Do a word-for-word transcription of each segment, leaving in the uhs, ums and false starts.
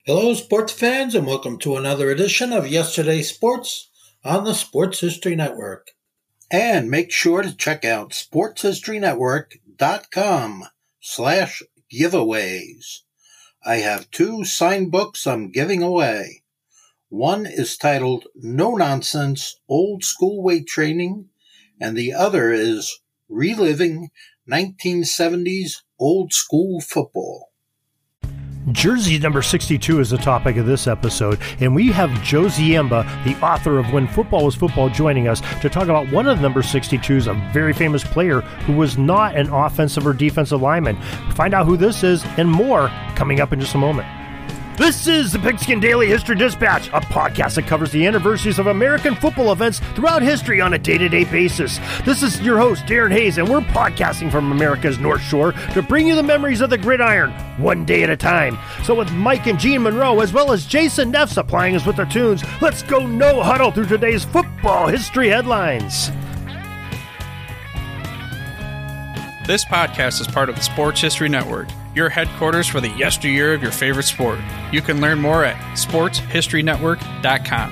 Hello, sports fans, and welcome to another edition of Yesterday's Sports on the Sports History Network. And make sure to check out sportshistorynetwork.com slash giveaways. I have two signed books I'm giving away. One is titled No Nonsense Old School Weight Training, and the other is Reliving nineteen seventies Old School Football. Jersey number sixty-two is the topic of this episode, and we have Joe Ziemba, the author of When Football Was Football, joining us to talk about one of the number sixty-twos, a very famous player who was not an offensive or defensive lineman. Find out who this is and more coming up in just a moment. This is the Pigskin Daily History Dispatch, a podcast that covers the anniversaries of American football events throughout history on a day-to-day basis. This is your host, Darren Hayes, and we're podcasting from America's North Shore to bring you the memories of the gridiron, one day at a time. So with Mike and Gene Monroe, as well as Jason Neff supplying us with their tunes, let's go no huddle through today's football history headlines. This podcast is part of the Sports History Network, your headquarters for the yesteryear of your favorite sport. You can learn more at sports history network dot com.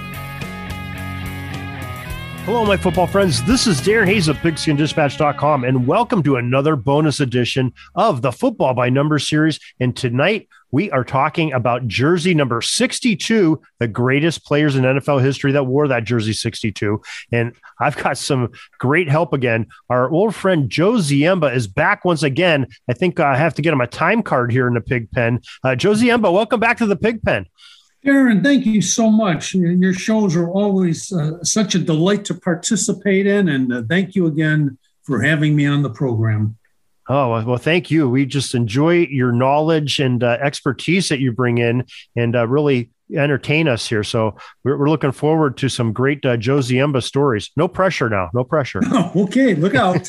Hello, my football friends. This is Darren Hayes of pigskin dispatch dot com, and welcome to another bonus edition of the Football by Numbers series. And tonight, we are talking about jersey number sixty-two, the greatest players in N F L history that wore that jersey sixty-two. And I've got some great help again. Our old friend Joe Ziemba is back once again. I think I have to get him a time card here in the pig pen. Uh, Joe Ziemba, welcome back to the pig pen. Darren, thank you so much. Your shows are always uh, such a delight to participate in, and uh, thank you again for having me on the program. Oh, well, thank you. We just enjoy your knowledge and uh, expertise that you bring in and uh, really entertain us here. So we're, we're looking forward to some great uh, Joe Ziemba stories. No pressure now. No pressure. Oh, okay, look out.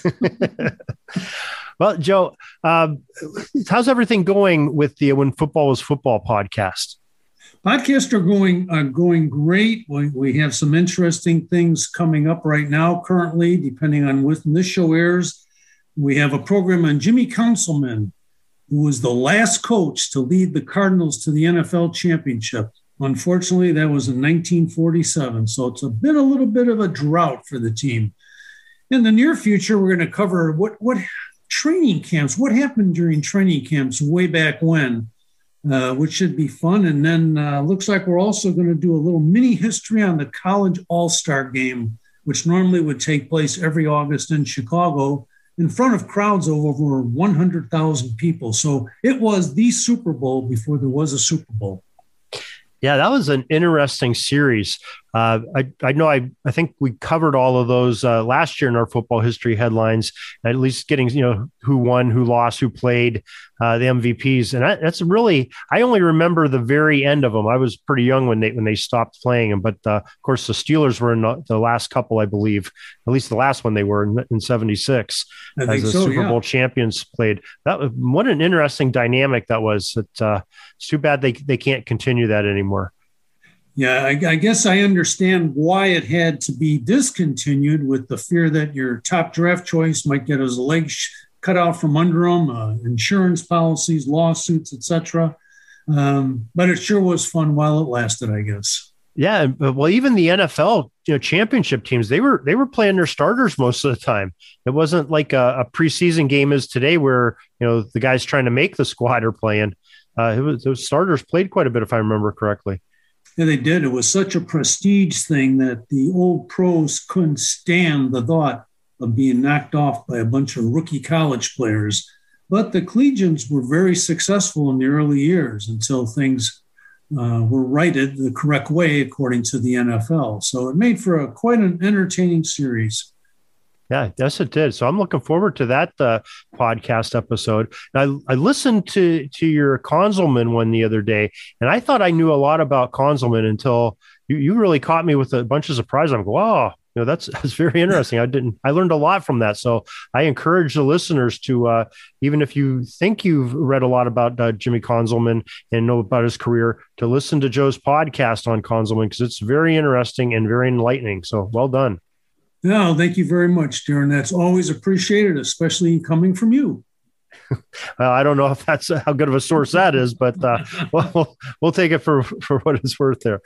Well, Joe, um, how's everything going with the When Football Was Football podcast? Podcasts are going uh, going great. We, we have some interesting things coming up right now, currently, depending on when this show airs. We have a program on Jimmy Councilman, who was the last coach to lead the Cardinals to the N F L championship. Unfortunately, that was in nineteen forty-seven, so it's a been a little bit of a drought for the team. In the near future, we're going to cover what, what training camps, what happened during training camps way back when. Uh, which should be fun. And then uh, looks like we're also going to do a little mini history on the college all-star game, which normally would take place every August in Chicago in front of crowds of over one hundred thousand people. So it was the Super Bowl before there was a Super Bowl. Yeah, that was an interesting series. Uh, I, I know I, I think we covered all of those uh, last year in our football history headlines, at least getting, you know, who won, who lost, who played, uh, the M V Ps. And I, that's really, I only remember the very end of them. I was pretty young when they when they stopped playing them. But, uh, of course, the Steelers were in the, the last couple, I believe, at least the last one they were in, in seventy-six as the so, Super yeah. Bowl champions played. That was, what an interesting dynamic that was. It, uh, it's too bad they, they can't continue that anymore. Yeah, I, I guess I understand why it had to be discontinued, with the fear that your top draft choice might get his legs cut out from under him, uh, insurance policies, lawsuits, et cetera. Um, but it sure was fun while it lasted, I guess. Yeah, well, even the N F L, you know, championship teams, they were they were playing their starters most of the time. It wasn't like a, a preseason game is today, where you know the guys trying to make the squad are playing. Uh, it was those starters played quite a bit, if I remember correctly. Yeah, they did. It was such a prestige thing that the old pros couldn't stand the thought of being knocked off by a bunch of rookie college players. But the collegians were very successful in the early years until things uh, were righted the correct way, according to the N F L. So it made for a quite an entertaining series. Yeah, yes, it did. So I'm looking forward to that uh, podcast episode. I, I listened to to your Konzelman one the other day, and I thought I knew a lot about Konzelman until you, you really caught me with a bunch of surprises. I'm going, wow, you know, that's that's very interesting. I didn't, I learned a lot from that. So I encourage the listeners to, uh, even if you think you've read a lot about uh, Jimmy Konzelman and know about his career, to listen to Joe's podcast on Konzelman, because it's very interesting and very enlightening. So well done. No, thank you very much, Darren. That's always appreciated, especially coming from you. Well, I don't know if that's how good of a source that is, but uh, we'll, we'll take it for, for what it's worth there.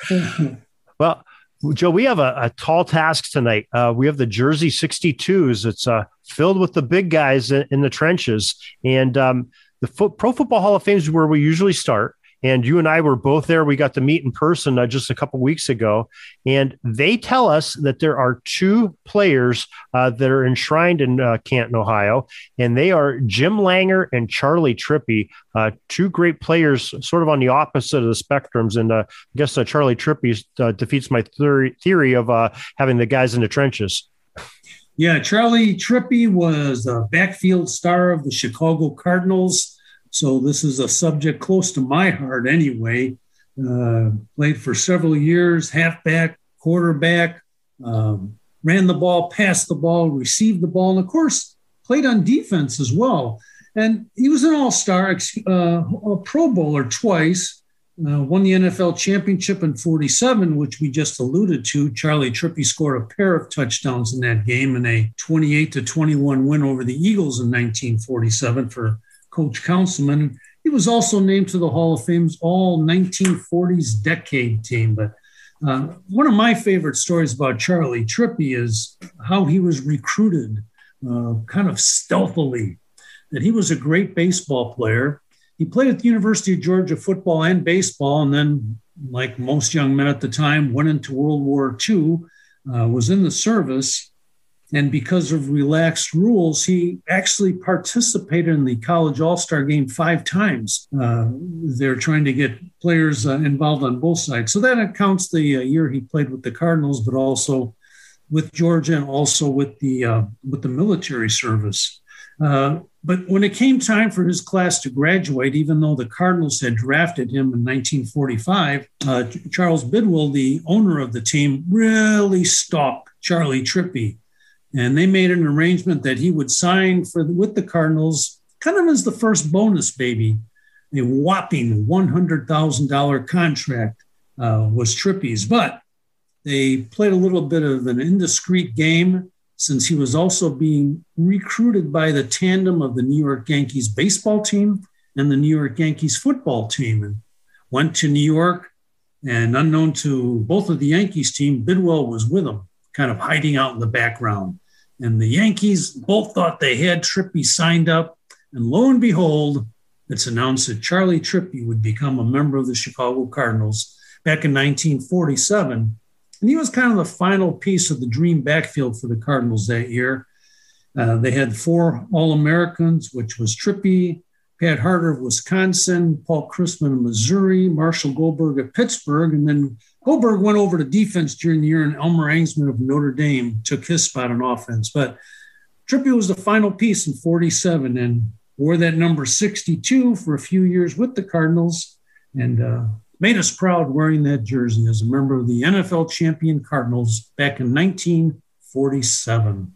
Well, Joe, we have a, a tall task tonight. Uh, we have the Jersey sixty-twos. It's uh, filled with the big guys in, in the trenches. And um, the fo- Pro Football Hall of Fame is where we usually start. And you and I were both there. We got to meet in person uh, just a couple weeks ago. And they tell us that there are two players uh, that are enshrined in uh, Canton, Ohio. And they are Jim Langer and Charlie Trippi, uh, two great players sort of on the opposite of the spectrums. And uh, I guess uh, Charlie Trippi uh, defeats my theory, theory of uh, having the guys in the trenches. Yeah, Charlie Trippi was a backfield star of the Chicago Cardinals. So this is a subject close to my heart anyway. Uh, played for several years, halfback, quarterback, um, ran the ball, passed the ball, received the ball, and of course, played on defense as well. And he was an all-star, uh, a Pro Bowler twice, uh, won the N F L championship in forty-seven, which we just alluded to. Charlie Trippi scored a pair of touchdowns in that game in a twenty-eight to twenty-one win over the Eagles in nineteen forty-seven for Coach Councilman. He was also named to the Hall of Fame's all nineteen forties decade team. But uh, one of my favorite stories about Charlie Trippi is how he was recruited uh, kind of stealthily, that he was a great baseball player. He played at the University of Georgia football and baseball, and then, like most young men at the time, went into World War Two, uh, was in the service. And because of relaxed rules, he actually participated in the college all-star game five times. Uh, they're trying to get players uh, involved on both sides. So that accounts the uh, year he played with the Cardinals, but also with Georgia and also with the uh, with the military service. Uh, but when it came time for his class to graduate, even though the Cardinals had drafted him in nineteen forty-five, uh, Charles Bidwell, the owner of the team, really stalked Charlie Trippi. And they made an arrangement that he would sign for with the Cardinals, kind of as the first bonus baby. A whopping one hundred thousand dollars contract uh, was Trippi's. But they played a little bit of an indiscreet game, since he was also being recruited by the tandem of the New York Yankees baseball team and the New York Yankees football team. And went to New York, and unknown to both of the Yankees team, Bidwell was with them, kind of hiding out in the background. And the Yankees both thought they had Trippi signed up. And lo and behold, it's announced that Charlie Trippi would become a member of the Chicago Cardinals back in nineteen forty-seven. And he was kind of the final piece of the dream backfield for the Cardinals that year. Uh, they had four All-Americans, which was Trippi, Pat Harter of Wisconsin, Paul Chrisman of Missouri, Marshall Goldberg of Pittsburgh, and then Goldberg went over to defense during the year, and Elmer Angsman of Notre Dame took his spot on offense. But Trippi was the final piece in forty-seven and wore that number sixty-two for a few years with the Cardinals, and uh, made us proud wearing that jersey as a member of the N F L champion Cardinals back in nineteen forty-seven.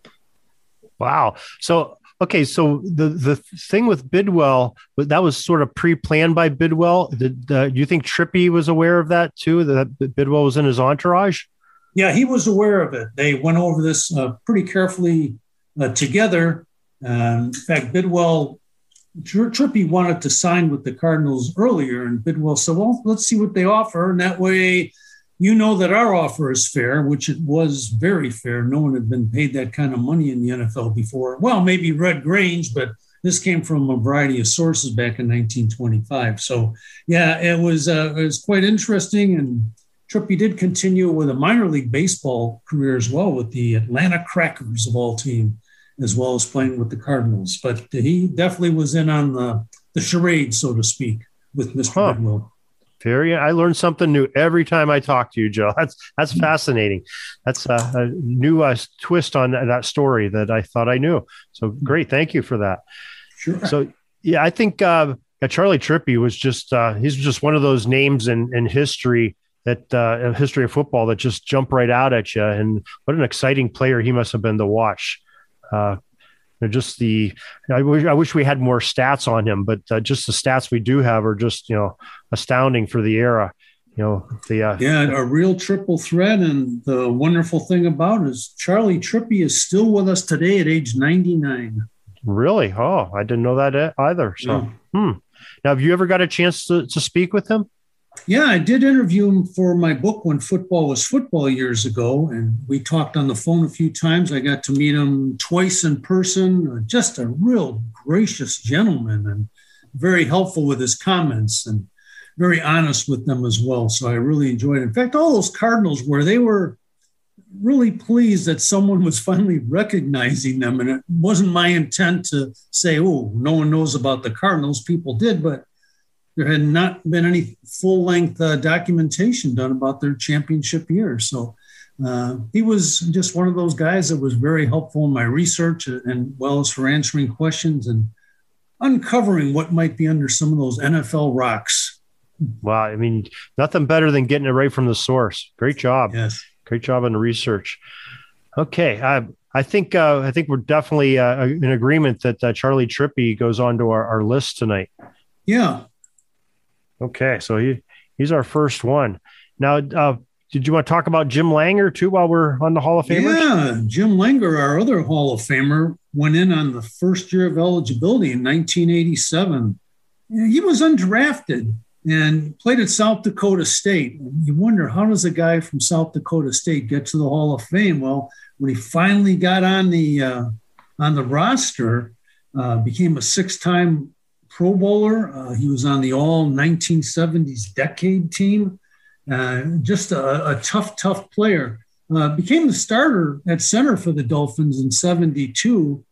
Wow. So, okay, so the, the thing with Bidwell, that was sort of pre-planned by Bidwell. Did uh, do you think Trippi was aware of that too, that Bidwell was in his entourage? Yeah, he was aware of it. They went over this uh, pretty carefully uh, together. Um, in fact, Bidwell, Tri- Trippi wanted to sign with the Cardinals earlier, and Bidwell said, well, let's see what they offer. And that way, you know that our offer is fair, which it was very fair. No one had been paid that kind of money in the N F L before. Well, maybe Red Grange, but this came from a variety of sources back in nineteen twenty-five. So, yeah, it was uh, it was quite interesting. And Trippi did continue with a minor league baseball career as well with the Atlanta Crackers of all team, as well as playing with the Cardinals. But he definitely was in on the, the charade, so to speak, with Mister Huh. Bidwell. Very, I learned something new every time I talk to you, Joe. That's that's fascinating. That's a, a new uh, twist on that story that I thought I knew. So great, thank you for that. Sure. So yeah, I think uh, Charlie Trippi was just uh, he's just one of those names in, in history that uh, in history of football that just jump right out at you. And what an exciting player he must have been to watch. Uh, Just the, I wish, I wish we had more stats on him, but uh, just the stats we do have are just, you know, astounding for the era. You know, the uh, yeah, a real triple threat. And the wonderful thing about it is Charlie Trippi is still with us today at age ninety-nine. Really? Oh, I didn't know that either. So, yeah. hmm. Now, have you ever got a chance to, to speak with him? Yeah, I did interview him for my book, When Football Was Football, years ago, and we talked on the phone a few times. I got to meet him twice in person. Just a real gracious gentleman and very helpful with his comments and very honest with them as well. So I really enjoyed it. In fact, all those Cardinals were, they were really pleased that someone was finally recognizing them. And it wasn't my intent to say, oh, no one knows about the Cardinals. People did, but there had not been any full-length uh, documentation done about their championship year. So uh, he was just one of those guys that was very helpful in my research, and well as for answering questions and uncovering what might be under some of those N F L rocks. Wow. I mean, nothing better than getting it right from the source. Great job. Yes. Great job on the research. Okay. I, I think uh, I think we're definitely uh, in agreement that uh, Charlie Trippi goes on to our, our list tonight. Yeah. Okay, so he, he's our first one. Now, uh, did you want to talk about Jim Langer, too, while we're on the Hall of Famers? Yeah, Jim Langer, our other Hall of Famer, went in on the first year of eligibility in nineteen eighty-seven. He was undrafted and played at South Dakota State. You wonder, how does a guy from South Dakota State get to the Hall of Fame? Well, when he finally got on the, uh, on the roster, uh, became a six-time Pro Bowler. Uh, he was on the all nineteen seventies decade team. Uh, just a, a tough, tough player. Uh, became the starter at center for the Dolphins in seventy-two,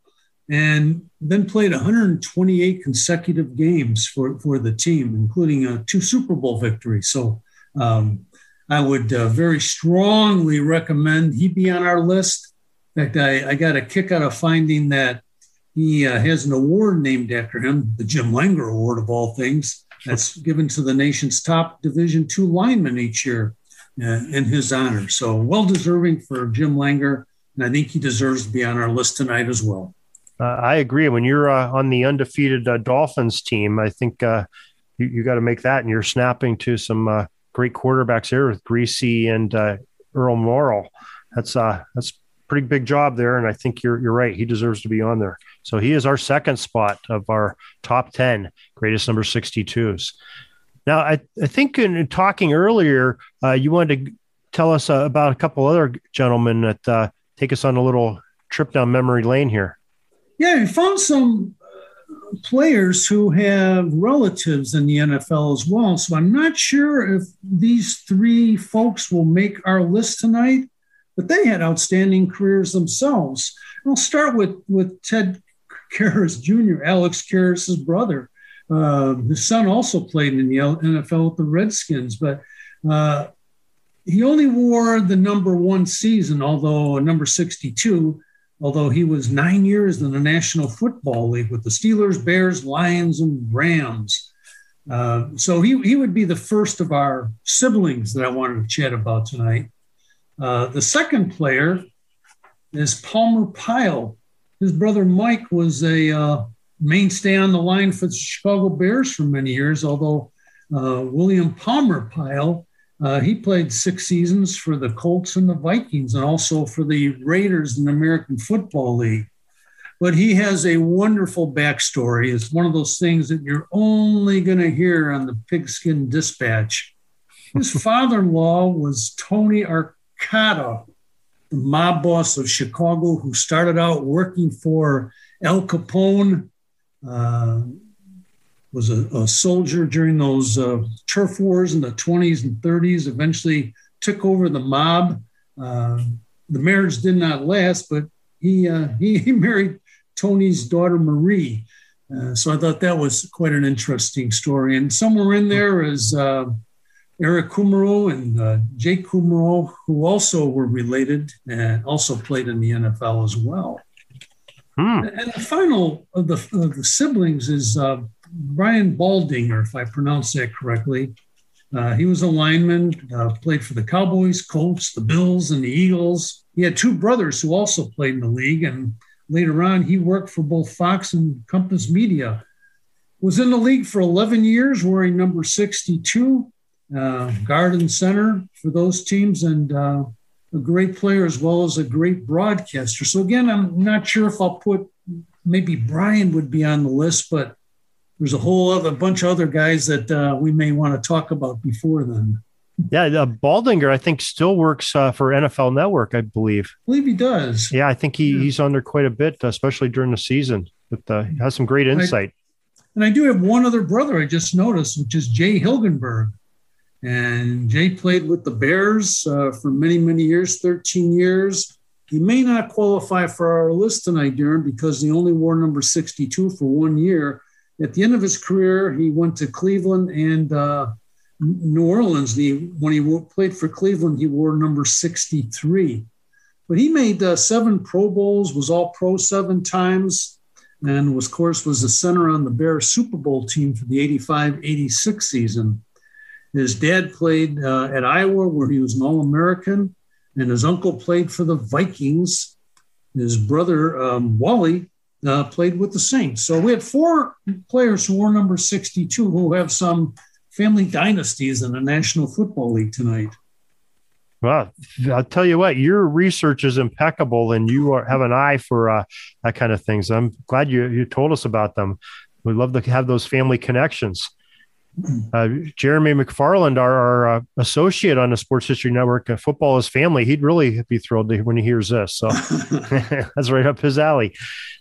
and then played one hundred twenty-eight consecutive games for, for the team, including uh, two Super Bowl victories. So um, I would uh, very strongly recommend he be on our list. In fact, I, I got a kick out of finding that he uh, has an award named after him, the Jim Langer Award of all things. That's given to the nation's top Division two lineman each year uh, in his honor. So well-deserving for Jim Langer, and I think he deserves to be on our list tonight as well. Uh, I agree. When you're uh, on the undefeated uh, Dolphins team, I think uh, you, you got to make that, and you're snapping to some uh, great quarterbacks here with Greasy and uh, Earl Morrall. That's uh, that's pretty big job there, and I think you're you're right. He deserves to be on there. So he is our second spot of our top ten greatest number sixty-twos. Now, I, I think in talking earlier, uh, you wanted to tell us uh, about a couple other gentlemen that uh, take us on a little trip down memory lane here. Yeah, we found some uh, players who have relatives in the N F L as well. So I'm not sure if these three folks will make our list tonight, but they had outstanding careers themselves. I'll start with, with Ted Karras Junior, Alex Karras' brother. Uh, his son also played in the N F L with the Redskins, but uh, he only wore the number one season, although number sixty-two, although he was nine years in the National Football League with the Steelers, Bears, Lions, and Rams. Uh, so he, he would be the first of our siblings that I wanted to chat about tonight. Uh, the second player is Palmer Pyle. His brother Mike was a uh, mainstay on the line for the Chicago Bears for many years, although uh, William Palmer Pyle, uh, he played six seasons for the Colts and the Vikings and also for the Raiders in the American Football League. But he has a wonderful backstory. It's one of those things that you're only going to hear on the Pigskin Dispatch. His father-in-law was Tony Arcata, the mob boss of Chicago, who started out working for Al Capone, uh, was a, a soldier during those uh, turf wars in the twenties and thirties, eventually took over the mob. Uh, the marriage did not last, but he, uh, he, he married Tony's daughter, Marie. Uh, so I thought that was quite an interesting story. And somewhere in there is uh, Eric Kumerow and uh, Jake Kumerow, who also were related and also played in the N F L as well. Hmm. And the final of the, of the siblings is uh, Brian Baldinger, if I pronounce that correctly. Uh, he was a lineman, uh, played for the Cowboys, Colts, the Bills, and the Eagles. He had two brothers who also played in the league, and later on he worked for both Fox and Compass Media. Was in the league for eleven years, wearing number sixty-two, uh, guard and center for those teams, and uh, a great player as well as a great broadcaster. So again, I'm not sure if I'll put maybe Brian would be on the list, but there's a whole other bunch of other guys that uh, we may want to talk about before then. Yeah, uh, Baldinger, I think, still works uh, for N F L Network, I believe. I believe he does. Yeah, I think he, yeah. he's on there quite a bit, especially during the season. But uh, he has some great insight. I, and I do have one other brother I just noticed, which is Jay Hilgenberg. And Jay played with the Bears uh, for many, many years, thirteen years. He may not qualify for our list tonight, Darren, because he only wore number sixty-two for one year. At the end of his career, he went to Cleveland and uh, New Orleans. He, when he played for Cleveland, he wore number sixty-three. But he made uh, seven Pro Bowls, was All-Pro seven times, and was, of course, was the center on the Bears Super Bowl team for the eighty-five eighty-six season. His dad played uh, at Iowa, where he was an All-American, and his uncle played for the Vikings. His brother, um, Wally, uh, played with the Saints. So we had four players who wore number sixty-two who have some family dynasties in the National Football League tonight. Well, I'll tell you what, your research is impeccable, and you are, have an eye for uh, that kind of things. I'm glad you, you told us about them. We'd love to have those family connections. Uh, Jeremy McFarland, our, our uh, associate on the Sports History Network, uh, Football is Family, he'd really be thrilled to, when he hears this. So that's right up his alley.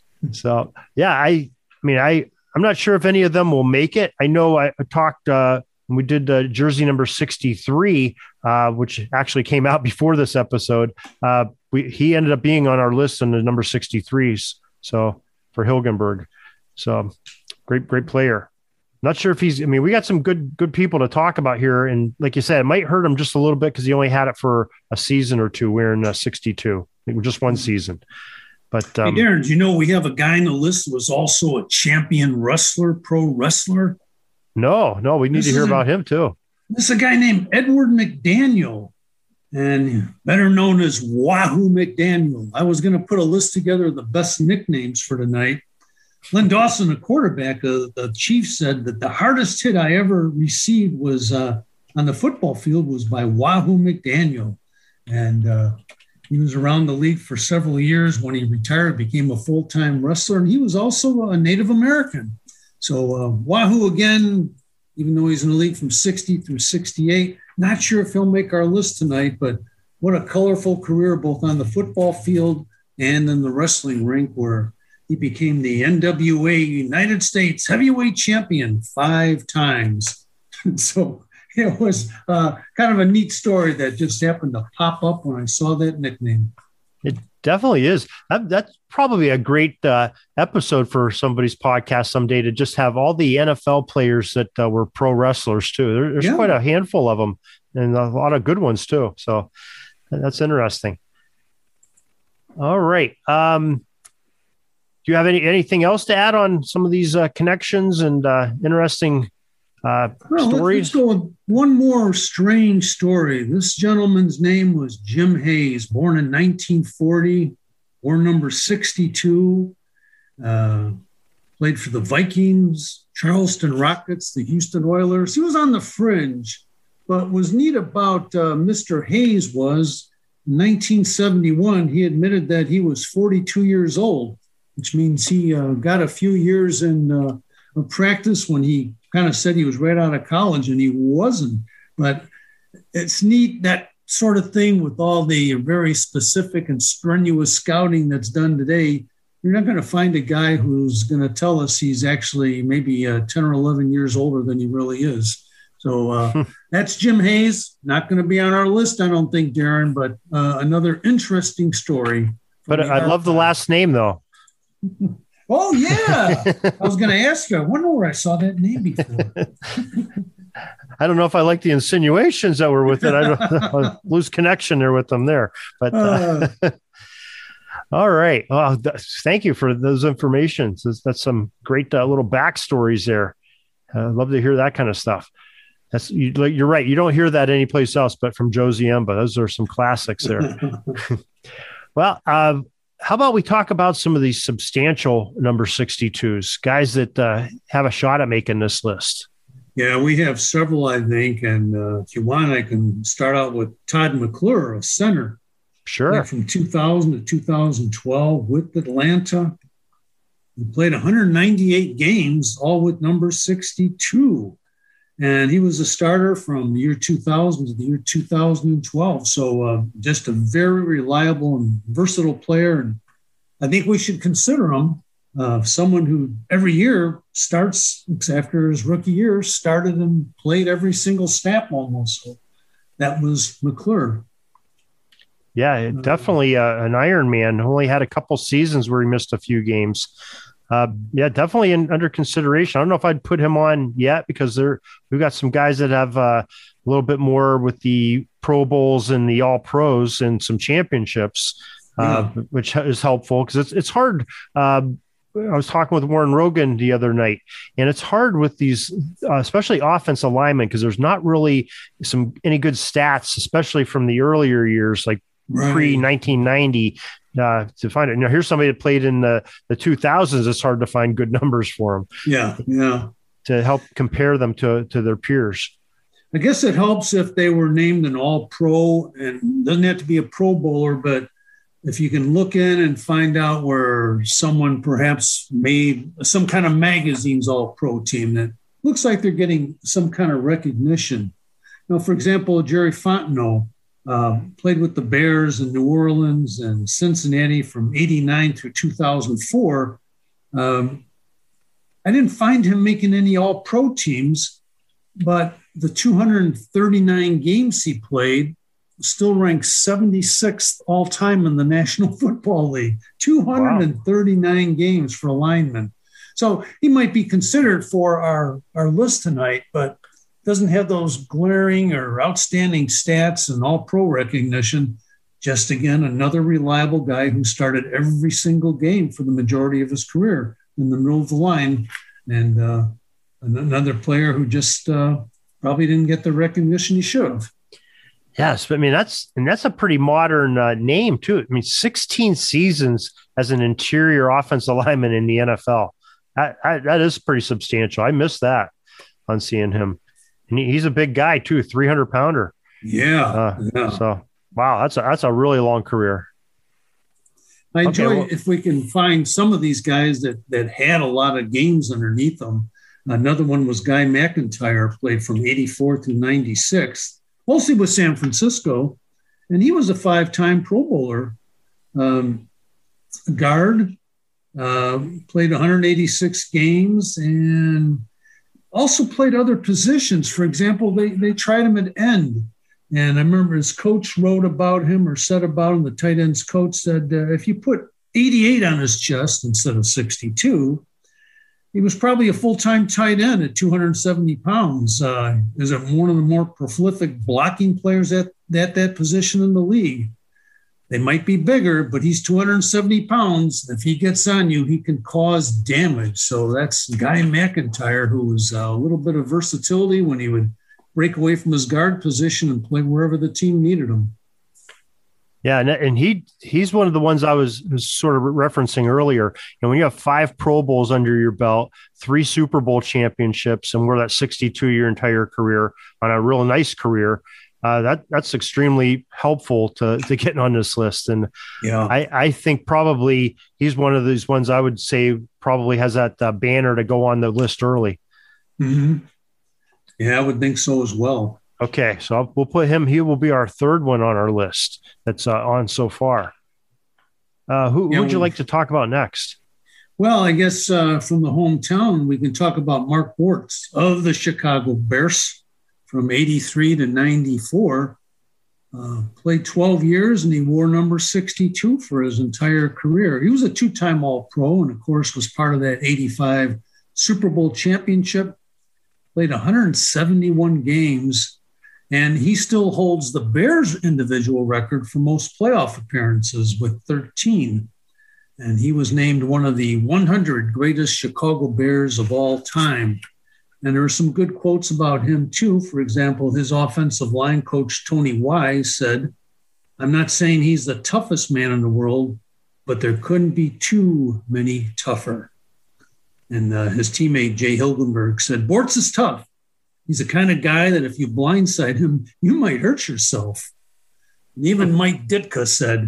So, yeah, I, I mean, I, I'm not sure if any of them will make it. I know I, I talked, uh, we did uh, jersey number sixty-three, uh, which actually came out before this episode. Uh, we, he ended up being on our list in the number sixty-threes. So for Hilgenberg. So great, great player. Not sure if he's, I mean, we got some good, good people to talk about here. And like you said, it might hurt him just a little bit because he only had it for a season or two. We're in uh, sixty-two, I think just one season. But um, hey, Darren, do you know we have a guy on the list who was also a champion wrestler, pro wrestler? No, no, we need this to hear a, about him too. This is a guy named Edward McDaniel, and better known as Wahoo McDaniel. I was going to put a list together of the best nicknames for tonight. Len Dawson, a quarterback of the Chiefs, said that the hardest hit I ever received was uh, on the football field was by Wahoo McDaniel. And uh, he was around the league for several years. When he retired, became a full-time wrestler. And he was also a Native American. So uh, Wahoo, again, even though he's in the league from sixty through sixty-eight, not sure if he'll make our list tonight, but what a colorful career both on the football field and in the wrestling rink, where he became the N W A United States heavyweight champion five times. So it was uh, kind of a neat story that just happened to pop up when I saw that nickname. It definitely is. That, that's probably a great uh, episode for somebody's podcast someday, to just have all the N F L players that uh, were pro wrestlers too. There, there's yeah. quite a handful of them, and a lot of good ones too. So that's interesting. All right. Um, Do you have any anything else to add on some of these uh, connections and uh, interesting uh, well, stories? Let's go with one more strange story. This gentleman's name was Jim Hayes, born in nineteen forty, wore number sixty-two, uh, played for the Vikings, Charleston Rockets, the Houston Oilers. He was on the fringe, but what's neat about uh, Mister Hayes was in nineteen seventy-one, he admitted that he was forty-two years old, which means he uh, got a few years in uh, of practice when he kind of said he was right out of college, and he wasn't. But it's neat, that sort of thing, with all the very specific and strenuous scouting that's done today. You're not going to find a guy who's going to tell us he's actually maybe uh, ten or eleven years older than he really is. So uh, that's Jim Hayes. Not going to be on our list, I don't think, Darren, but uh, another interesting story. But I love the last name, though. Oh, yeah. I was going to ask you. I wonder where I saw that name before. I don't know if I like the insinuations that were with it. I don't I lose connection there with them there. But uh, uh. All right. Oh, th- thank you for those informations. That's, that's some great uh, little backstories there. I uh, love to hear that kind of stuff. That's you, you're right. You don't hear that anyplace else, but from Joe Ziemba. Those are some classics there. Well, uh, how about we talk about some of these substantial number sixty-twos, guys that uh, have a shot at making this list? Yeah, we have several, I think. And uh, if you want, I can start out with Todd McClure, a center. Sure. From two thousand to two thousand twelve with Atlanta. He played one hundred ninety-eight games, all with number sixty-two. And he was a starter from the year two thousand to the year two thousand twelve. So uh, just a very reliable and versatile player. And I think we should consider him uh, someone who every year starts, after his rookie year, started and played every single snap almost. So that was McClure. Yeah, definitely uh, an Iron Man. Only had a couple seasons where he missed a few games. Uh, yeah, definitely in, under consideration. I don't know if I'd put him on yet because there we've got some guys that have uh, a little bit more with the Pro Bowls and the All Pros and some championships, uh, yeah. which is helpful because it's it's hard. Uh, I was talking with Warren Rogan the other night, and it's hard with these, uh, especially offensive linemen, because there's not really some any good stats, especially from the earlier years, like right. pre nineteen ninety. Uh, to find it. Now, here's somebody that played in the, the two thousands. It's hard to find good numbers for them. Yeah, yeah. To help compare them to, to their peers. I guess it helps if they were named an all-pro, and doesn't have to be a Pro Bowler, but if you can look in and find out where someone perhaps made some kind of magazine's all-pro team that looks like they're getting some kind of recognition. You know, for example, Jerry Fontenot, Uh, played with the Bears in New Orleans and Cincinnati from eighty-nine through two thousand four. Um, I didn't find him making any all-pro teams, but the two hundred thirty-nine games he played still ranks seventy-sixth all-time in the National Football League. two hundred thirty-nine wow. games for a lineman. So he might be considered for our, our list tonight, but doesn't have those glaring or outstanding stats and all-pro recognition. Just, again, another reliable guy who started every single game for the majority of his career in the middle of the line, and uh, another player who just uh, probably didn't get the recognition he should have. Yes, but I mean, that's and that's a pretty modern uh, name, too. I mean, sixteen seasons as an interior offensive lineman in the N F L. That, that is pretty substantial. I missed that on seeing him. And he's a big guy too, three hundred pounder. Yeah, uh, yeah. So, wow, that's a, that's a really long career. I enjoy okay, well, if we can find some of these guys that, that had a lot of games underneath them. Another one was Guy McIntyre, played from eighty-four through ninety-six, mostly with San Francisco. And he was a five-time Pro Bowler. Um, guard, uh, played one hundred eighty-six games and also played other positions. For example, they, they tried him at end. And I remember his coach wrote about him or said about him, the tight end's coach said, uh, if you put eighty-eight on his chest instead of sixty-two, he was probably a full-time tight end at two hundred seventy pounds. Uh, is one of the more prolific blocking players at, at that position in the league. They might be bigger, but he's two hundred seventy pounds. If he gets on you, he can cause damage. So that's Guy McIntyre, who was a little bit of versatility when he would break away from his guard position and play wherever the team needed him. Yeah, and, and he he's one of the ones I was, was sort of referencing earlier. You know, when you have five Pro Bowls under your belt, three Super Bowl championships, and we're that sixty-two year entire career on a real nice career, Uh, that that's extremely helpful to to getting on this list. And yeah, I, I think probably he's one of these ones I would say probably has that uh, banner to go on the list early. Mm-hmm. Yeah, I would think so as well. Okay, so I'll, we'll put him. He will be our third one on our list that's uh, on so far. Uh, who, yeah, who would you like to talk about next? Well, I guess uh, from the hometown, we can talk about Mark Bortz of the Chicago Bears. From eighty-three to ninety-four, uh, played twelve years, and he wore number sixty-two for his entire career. He was a two-time All-Pro and, of course, was part of that eighty-five Super Bowl championship, played one hundred seventy-one games, and he still holds the Bears' individual record for most playoff appearances with thirteen. And he was named one of the one hundred greatest Chicago Bears of all time. And there are some good quotes about him, too. For example, his offensive line coach, Tony Wise, said, I'm not saying he's the toughest man in the world, but there couldn't be too many tougher. And uh, his teammate, Jay Hilgenberg, said, Bortz is tough. He's the kind of guy that if you blindside him, you might hurt yourself. And even Mike Ditka said,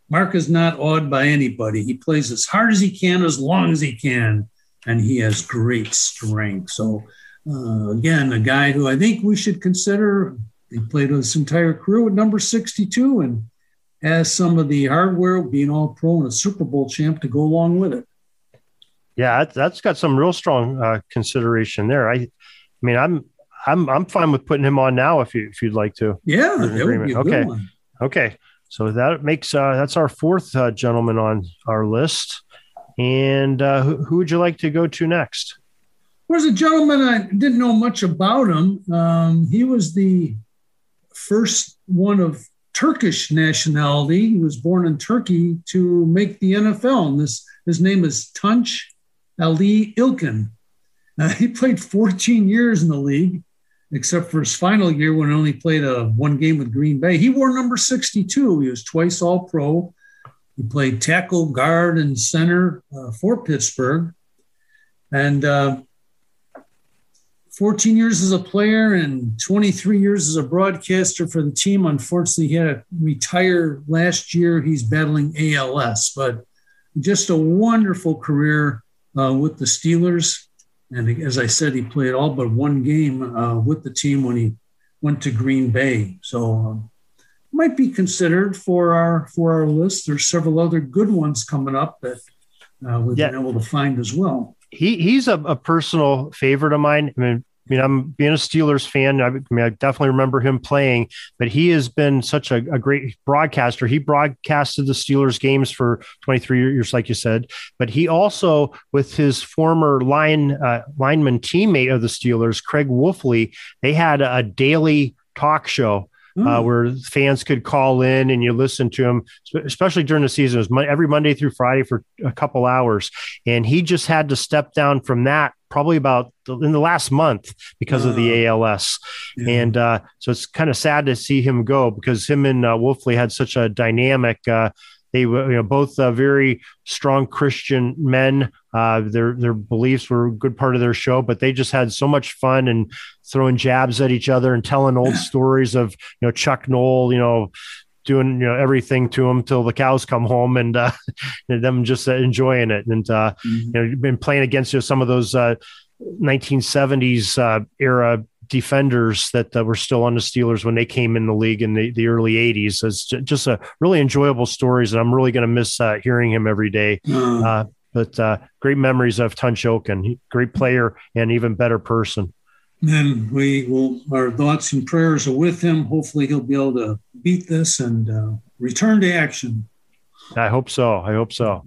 Mark is not awed by anybody. He plays as hard as he can, as long as he can, and he has great strength. So, uh, again, a guy who I think we should consider. He played his entire career with number sixty-two and has some of the hardware, being all pro and a Super Bowl champ to go along with it. Yeah, that's got some real strong uh, consideration there. I, I mean, I'm I'm I'm fine with putting him on now if you if you'd like to. Yeah, that would be a okay. good one. Okay, so that makes uh, that's our fourth uh, gentleman on our list. And uh, who, who would you like to go to next? There's a gentleman I didn't know much about him. Um, he was the first one of Turkish nationality. He was born in Turkey to make the N F L. And this his name is Tunç Ali İlkin. Uh, he played fourteen years in the league, except for his final year when he only played a one game with Green Bay. He wore number sixty-two. He was twice All-Pro. He played tackle, guard, and center uh, for Pittsburgh. And uh, fourteen years as a player and twenty-three years as a broadcaster for the team. Unfortunately, he had to retire last year. He's battling A L S, but just a wonderful career uh, with the Steelers. And as I said, he played all but one game uh, with the team when he went to Green Bay. So um, might be considered for our for our list. There's several other good ones coming up that uh, we've yeah. been able to find as well. He he's a, a personal favorite of mine. I mean, I mean, I'm being a Steelers fan. I mean, I definitely remember him playing, but he has been such a, a great broadcaster. He broadcasted the Steelers games for twenty-three years, like you said, but he also, with his former line uh, lineman teammate of the Steelers, Craig Wolfley, they had a daily talk show Uh, where fans could call in and you listen to him, especially during the season. It was every Monday through Friday for a couple hours. And he just had to step down from that probably about the, in the last month because uh, of the A L S. Yeah. And uh, so it's kind of sad to see him go because him and uh, Wolfley had such a dynamic uh, They were, you know, both uh, very strong Christian men. Uh, their their beliefs were a good part of their show, but they just had so much fun and throwing jabs at each other and telling old stories of, you know, Chuck Noll, you know, doing, you know, everything to them till the cows come home, and, uh, and them just uh, enjoying it. And uh, mm-hmm. you know, been playing against, you know, some of those uh, nineteen seventies uh, era defenders that uh, were still on the Steelers when they came in the league in the, the early eighties. It's just a really enjoyable stories, and I'm really going to miss uh, hearing him every day. Mm. Uh, but uh, great memories of Tunç İlkin, great player and even better person. And we will, our thoughts and prayers are with him. Hopefully he'll be able to beat this and uh, return to action. I hope so. I hope so.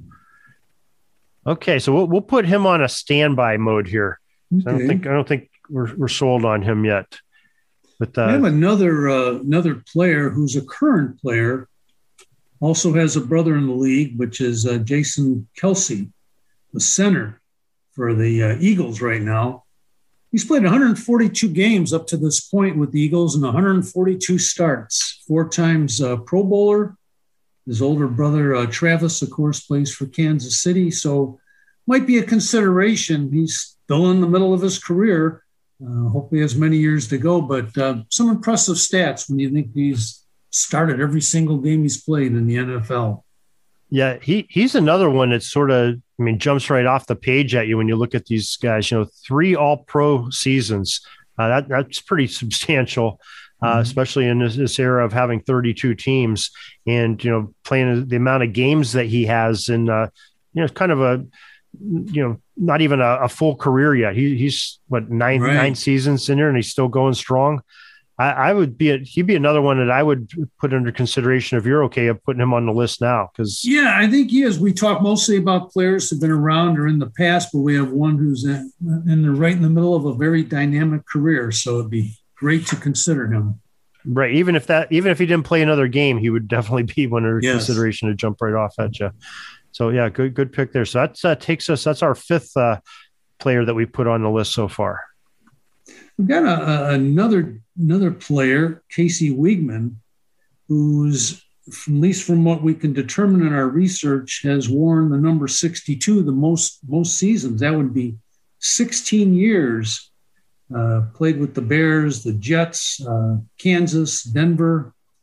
Okay. So we'll, we'll put him on a standby mode here. Okay. I don't think, I don't think we're, we're sold on him yet, but uh, I have another, uh, another player who's a current player, also has a brother in the league, which is uh, Jason Kelce, the center for the uh, Eagles right now. He's played one hundred forty-two games up to this point with the Eagles and one hundred forty-two starts, four times uh, Pro Bowler. His older brother, uh, Travis, of course, plays for Kansas City. So might be a consideration. He's still in the middle of his career. Uh, hopefully has many years to go, but uh, some impressive stats when you think he's started every single game he's played in the N F L. Yeah, he he's another one that sort of, I mean, jumps right off the page at you when you look at these guys. You know, three All-Pro seasons. Uh, that that's pretty substantial, uh, mm-hmm. especially in this, this era of having thirty-two teams and, you know, playing the amount of games that he has in, uh, you know, kind of a, you know, not even a, a full career yet. He, he's what, nine right. nine seasons in there, and he's still going strong. I, I would be, a, he'd be another one that I would put under consideration if you're okay of putting him on the list now. Because yeah, I think he is. We talk mostly about players who've been around or in the past, but we have one who's in, in the right in the middle of a very dynamic career. So it'd be great to consider him. Right. Even if that, even if he didn't play another game, he would definitely be one under yes. consideration to jump right off at you. So yeah, good, good pick there. So that uh, takes us, that's our fifth uh, player that we put on the list so far. We've got a, a, another another player, Casey Wiegman, who's, from, at least from what we can determine in our research, has worn the number sixty-two the most most seasons. That would be sixteen years. Uh, played with the Bears, the Jets, uh, Kansas, Denver.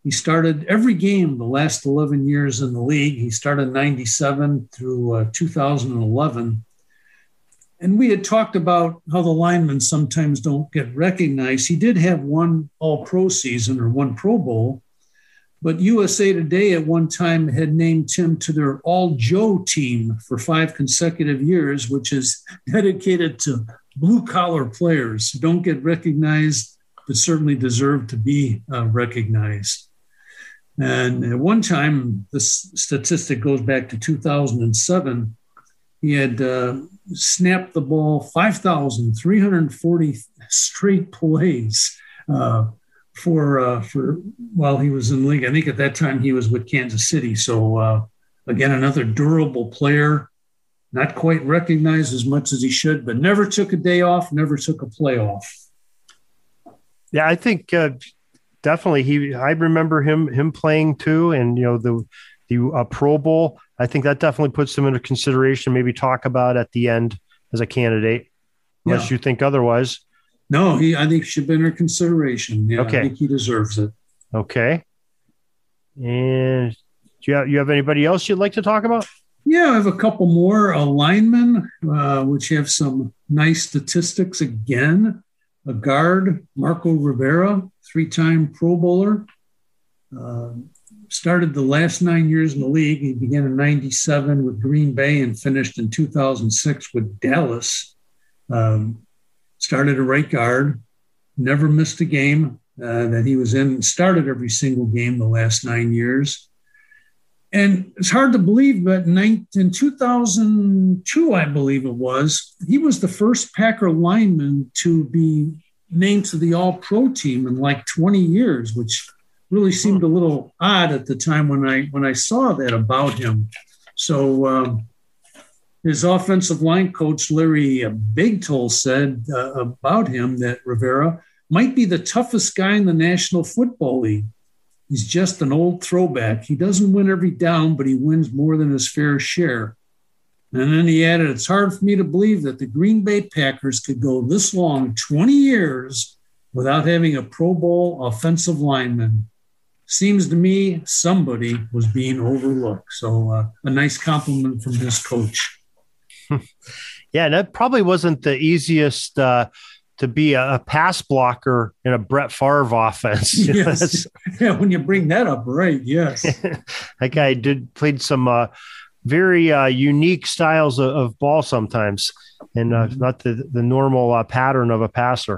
He started every game the last eleven years in the league. He started ninety-seven through uh, two thousand eleven. And we had talked about how the linemen sometimes don't get recognized. He did have one all-pro season or one Pro Bowl, but U S A Today at one time had named him to their All-Joe team for five consecutive years, which is dedicated to blue-collar players who don't get recognized, but certainly deserve to be uh, recognized. And at one time, this statistic goes back to two thousand seven, he had uh, snapped the ball five thousand three hundred forty straight plays uh, for uh, for while he was in the league. I think at that time he was with Kansas City. So uh, again, another durable player, not quite recognized as much as he should, but never took a day off, never took a play off. Yeah, I think uh, definitely he. I remember him him playing too, and you know the the uh, Pro Bowl. I think that definitely puts him into consideration. Maybe talk about at the end as a candidate, unless yeah. you think otherwise. No, he. I think should be under consideration. Yeah, okay. I think he deserves it. Okay. And do you have, you have anybody else you'd like to talk about? Yeah, I have a couple more. A lineman, uh, which have some nice statistics again. A guard, Marco Rivera, three-time Pro Bowler. Uh, started the last nine years in the league. He began in ninety-seven with Green Bay and finished in two thousand six with Dallas. Um, started a right guard, never missed a game uh, that he was in, started every single game the last nine years. And it's hard to believe, but in two thousand two, I believe it was, he was the first Packer lineman to be named to the All-Pro team in like twenty years, which really seemed a little odd at the time when I when I saw that about him. So um, his offensive line coach, Larry Bigtole, said uh, about him that Rivera might be the toughest guy in the National Football League. He's just an old throwback. He doesn't win every down, but he wins more than his fair share. And then he added, it's hard for me to believe that the Green Bay Packers could go this long, twenty years, without having a Pro Bowl offensive lineman. Seems to me somebody was being overlooked. So uh, a nice compliment from his coach. Yeah, that probably wasn't the easiest uh, to be a, a pass blocker in a Brett Favre offense. Yes. Yeah, when you bring that up, right, yes. That guy did played some uh, very uh, unique styles of, of ball sometimes, and uh, mm-hmm. not the, the normal uh, pattern of a passer.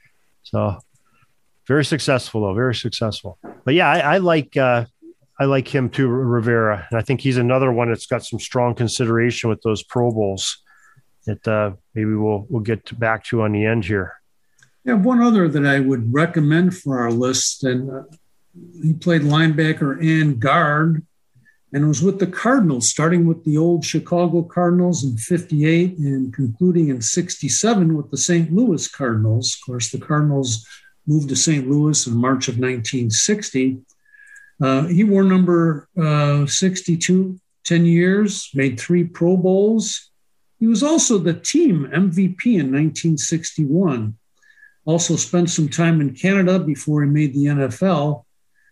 So very successful, though, very successful. But yeah, I, I like uh, I like him too, Rivera, and I think he's another one that's got some strong consideration with those Pro Bowls that uh, maybe we'll we'll get to back to on the end here. Yeah, one other that I would recommend for our list, and uh, he played linebacker and guard, and was with the Cardinals, starting with the old Chicago Cardinals in fifty-eight and concluding in sixty-seven with the Saint Louis Cardinals. Of course, the Cardinals moved to Saint Louis in March of nineteen sixty. Uh, he wore number uh, sixty-two, ten years, made three Pro Bowls. He was also the team M V P in nineteen sixty-one. Also spent some time in Canada before he made the N F L.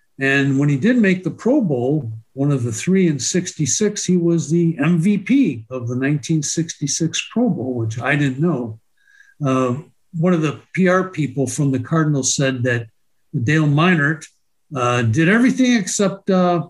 And when he did make the Pro Bowl, one of the three in sixty-six, he was the M V P of the nineteen sixty-six Pro Bowl, which I didn't know. Uh, one of the P R people from the Cardinals said that Dale Meinert uh, did everything except uh,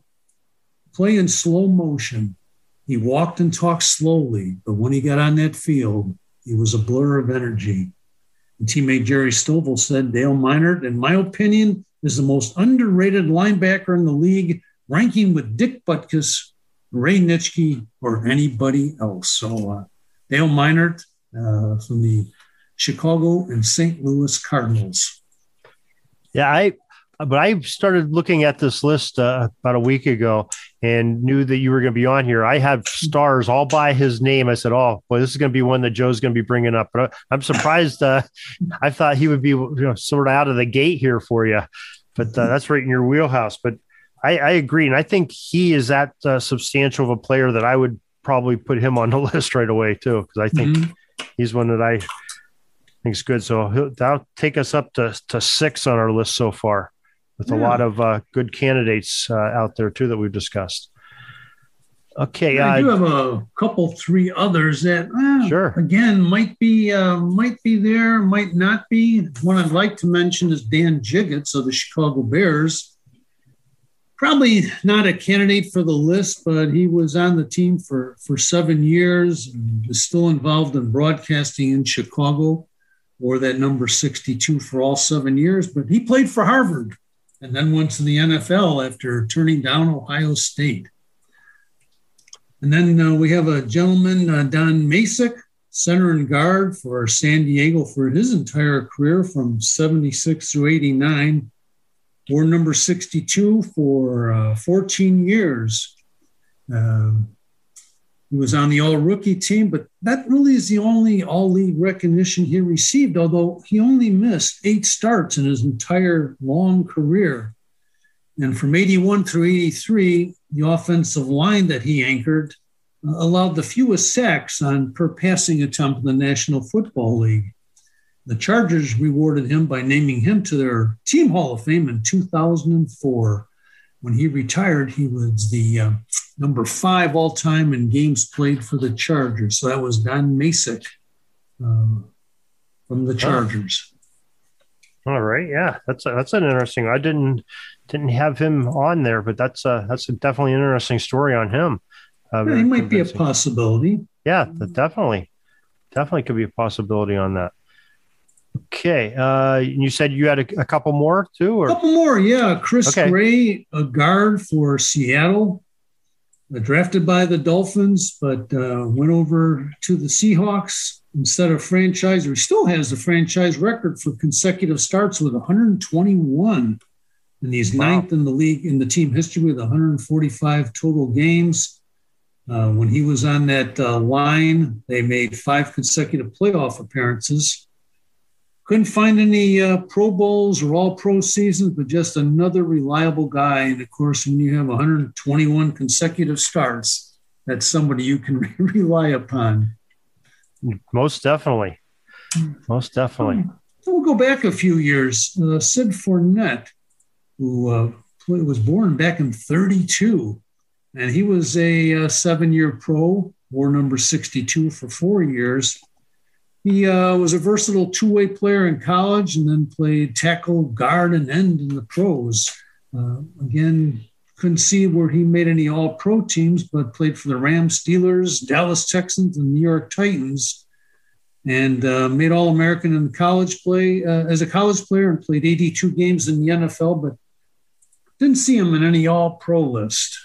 play in slow motion. He walked and talked slowly, but when he got on that field, he was a blur of energy. And teammate Jerry Stovall said, Dale Meinert, in my opinion, is the most underrated linebacker in the league, ranking with Dick Butkus, Ray Nitschke, or anybody else. So uh, Dale Meinert uh, from the Chicago and Saint Louis Cardinals. Yeah, I but I started looking at this list uh, about a week ago and knew that you were going to be on here. I have stars all by his name. I said, oh, boy, this is going to be one that Joe's going to be bringing up. But I'm surprised. Uh, I thought he would be you know, sort of out of the gate here for you. But uh, that's right in your wheelhouse. But I, I agree. And I think he is that uh, substantial of a player that I would probably put him on the list right away, too, because I think mm-hmm. he's one that I think is good. So he'll, that'll take us up to, to six on our list so far. with yeah. a lot of uh, good candidates uh, out there too that we've discussed. Okay, yeah, I uh, do have a couple, three others that uh, sure. again might be uh, might be there, might not be. One I'd like to mention is Dan Jiggets of the Chicago Bears. Probably not a candidate for the list, but he was on the team for, for seven years and was still involved in broadcasting in Chicago, wore that number sixty-two for all seven years. But he played for Harvard and then went to the N F L after turning down Ohio State. And then uh, we have a gentleman, uh, Don Masick, center and guard for San Diego for his entire career from seventy-six through eighty-nine. Wore number sixty-two for uh, fourteen years. Um, he was on the all-rookie team, but that really is the only all-league recognition he received, although he only missed eight starts in his entire long career. And from eighty-one through eighty-three, the offensive line that he anchored uh, allowed the fewest sacks on per passing attempt in the National Football League. The Chargers rewarded him by naming him to their Team Hall of Fame in two thousand four. When he retired, he was the uh, number five all-time in games played for the Chargers. So that was Don Masick uh, from the Chargers. All right, yeah, that's a, that's an interesting. I didn't didn't have him on there, but that's a, that's a definitely an interesting story on him. Uh, yeah, he might convincing. be a possibility. Yeah, definitely, definitely could be a possibility on that. Okay, uh, you said you had a, a couple more too, or a couple more, yeah. Chris okay. Gray, a guard for Seattle, uh, drafted by the Dolphins, but uh, went over to the Seahawks instead of franchise. He still has the franchise record for consecutive starts with one hundred twenty-one, and he's wow. ninth in the league in the team history with one hundred forty-five total games. Uh, when he was on that uh, line, they made five consecutive playoff appearances. Couldn't find any uh, Pro Bowls or all-pro seasons, but just another reliable guy. And, of course, when you have one hundred twenty-one consecutive starts, that's somebody you can re- rely upon. Most definitely. Most definitely. Um, we'll go back a few years. Uh, Sid Fournette, who uh, was born back in thirty-two, and he was a uh, seven-year pro, wore number sixty-two for four years. He uh, was a versatile two-way player in college and then played tackle, guard, and end in the pros. Uh, again, couldn't see where he made any all-pro teams, but played for the Rams, Steelers, Dallas Texans, and New York Titans, and uh, made All-American in the college play uh, as a college player and played eighty-two games in the N F L, but didn't see him in any all-pro list.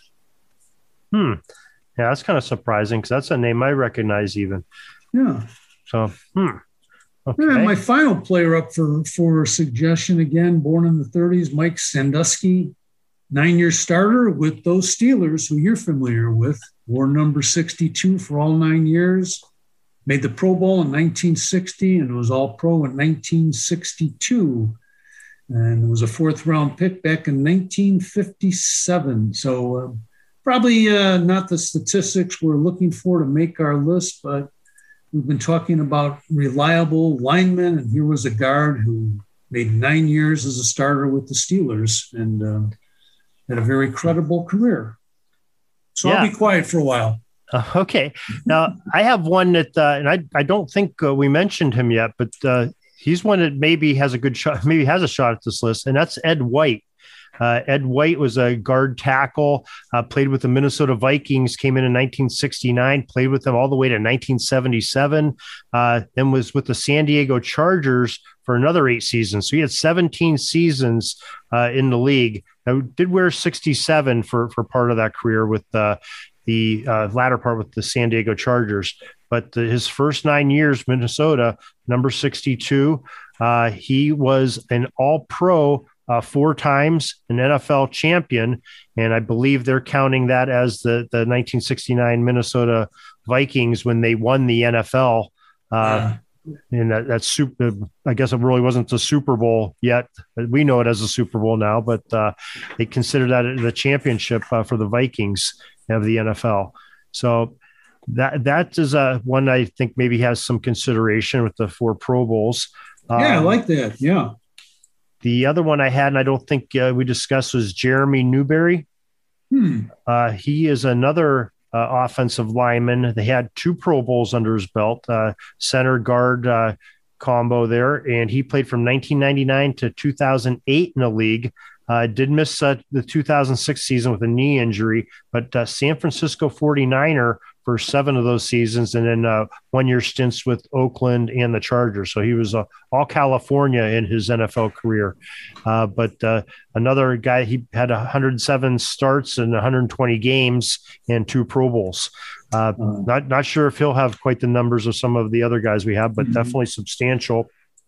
Hmm. Yeah, that's kind of surprising because that's a name I recognize even. Yeah. So, hmm. Okay. Yeah, my final player up for, for suggestion, again, born in the thirties, Mike Sandusky, nine-year starter with those Steelers, who you're familiar with, wore number sixty-two for all nine years, made the Pro Bowl in nineteen sixty and was all-pro in nineteen sixty-two, and was a fourth-round pick back in nineteen fifty-seven. So uh, probably uh, not the statistics we're looking for to make our list, but we've been talking about reliable linemen, and here was a guard who made nine years as a starter with the Steelers and uh, had a very credible career. So yeah. I'll be quiet for a while. Uh, okay. Now, I have one that, uh, and I, I don't think uh, we mentioned him yet, but uh, he's one that maybe has a good shot, maybe has a shot at this list, and that's Ed White. Uh, Ed White was a guard tackle, uh, played with the Minnesota Vikings, came in in nineteen sixty-nine, played with them all the way to nineteen seventy-seven, uh, then was with the San Diego Chargers for another eight seasons. So he had seventeen seasons uh, in the league. Now, did wear sixty-seven for, for part of that career with uh, the uh, latter part with the San Diego Chargers. But the, his first nine years, Minnesota, number sixty-two, uh, he was an all-pro Uh, four times, an N F L champion, and I believe they're counting that as the, the nineteen sixty-nine Minnesota Vikings when they won the N F L. Uh, yeah. And that, that's super. I guess it really wasn't the Super Bowl yet. We know it as a Super Bowl now, but uh, they consider that the championship uh, for the Vikings of the N F L. So that that is a one I think maybe has some consideration with the four Pro Bowls. Yeah, um, I like that. Yeah. The other one I had, and I don't think uh, we discussed, was Jeremy Newberry. Hmm. Uh, he is another uh, offensive lineman. They had two Pro Bowls under his belt, uh, center guard uh, combo there, and he played from nineteen ninety-nine to two thousand eight in the league. Uh, did miss uh, the two thousand six season with a knee injury, but uh, San Francisco forty-niner for seven of those seasons, and then uh, one-year stints with Oakland and the Chargers. So he was uh, all California in his N F L career. Uh, but uh, another guy, he had one hundred seven starts and one hundred twenty games and two Pro Bowls. Uh, uh, not not sure if he'll have quite the numbers of some of the other guys we have, but mm-hmm. definitely substantial.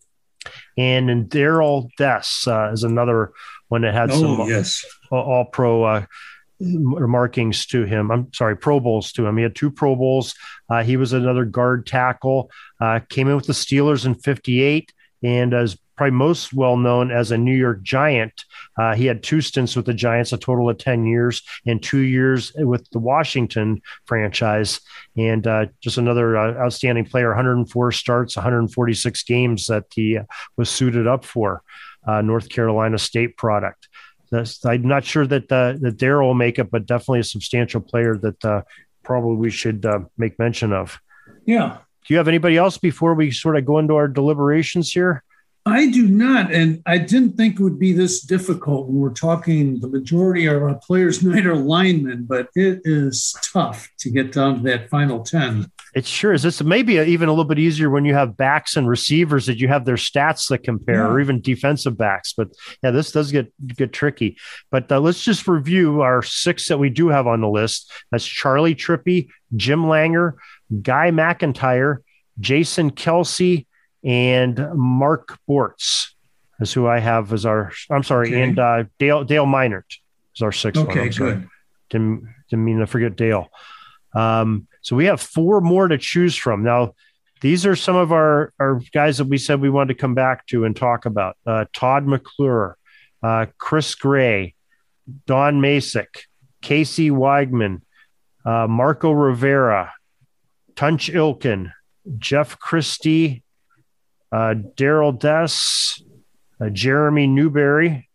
And then Daryl Dess uh, is another one that had oh, some yes. all, all pro uh, markings to him. I'm sorry, Pro Bowls to him. He had two Pro Bowls. Uh, he was another guard tackle, uh, came in with the Steelers in fifty-eight, and as probably most well known as a New York Giant. Uh, he had two stints with the Giants, a total of ten years, and two years with the Washington franchise. And uh, just another uh, outstanding player, one hundred four starts, one hundred forty-six games that he uh, was suited up for. Uh, North Carolina State product. That's, I'm not sure that uh, that Daryl will make it, but definitely a substantial player that uh, probably we should uh, make mention of. Yeah. Do you have anybody else before we sort of go into our deliberations here? I do not, and I didn't think it would be this difficult when we're talking the majority of our players tonight are linemen, but it is tough to get down to that final ten. It sure is. It's maybe even a little bit easier when you have backs and receivers that you have their stats that compare, yeah. or even defensive backs. But yeah, this does get get tricky. But uh, let's just review our six that we do have on the list. That's Charlie Trippi, Jim Langer, Guy McIntyre, Jason Kelsey, and Mark Bortz is who I have as our, I'm sorry, okay. and uh, Dale Dale Meinert is our sixth okay, one. Okay, good. Didn't, didn't mean to forget Dale. Um, so we have four more to choose from. Now, these are some of our, our guys that we said we wanted to come back to and talk about. Uh, Todd McClure, uh, Chris Gray, Don Masick, Casey Weigman, uh, Marco Rivera, Tunch Ilkin, Jeff Christie, Uh, Daryl Dess, uh, Jeremy Newberry,